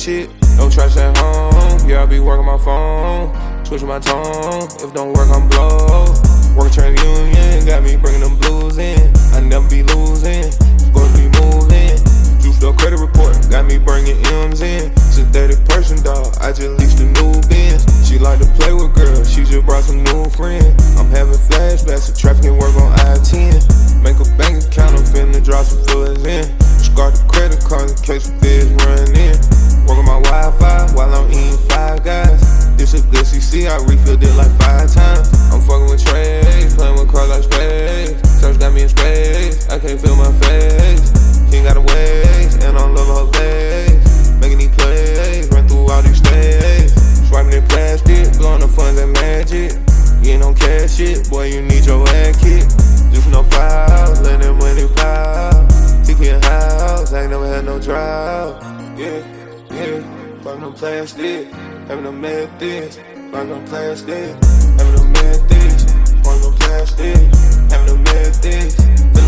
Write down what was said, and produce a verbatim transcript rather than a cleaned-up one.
shit. No trash at home, yeah, I be working my phone. Switching my tone, if don't work, I'm blow. Work TransUnion, got me bringing them blues in. I never be losing, supposed to be moving. Juiced up credit report, got me bringing M's in. Synthetic person, dog, I just leased a new Benz. She like to play with girls, she just brought some new friends. I'm having flashbacks of trafficking work on I ten. Make a bank account, I'm finna drop some funds in. Scar the credit card in case the feds run in. Working my Wi-Fi while I'm eating Five Guys. It's a good C C, I refilled it like five times. I'm fucking with trades, playing with cars like spades. Search got me in space, I can't feel my face. She ain't got a waist, and I'm loving her face. Making these plays, run through all these stays. Swiping in plastic, blowing the funds and magic. You ain't on cash shit, boy, you need your ass kicked. Just no files, let that money pile. Ticket house, I ain't never had no drought. Yeah, yeah, fucking no plastic, having no methods. Fucking no plastic, having no methods. Fucking no plastic, having no methods.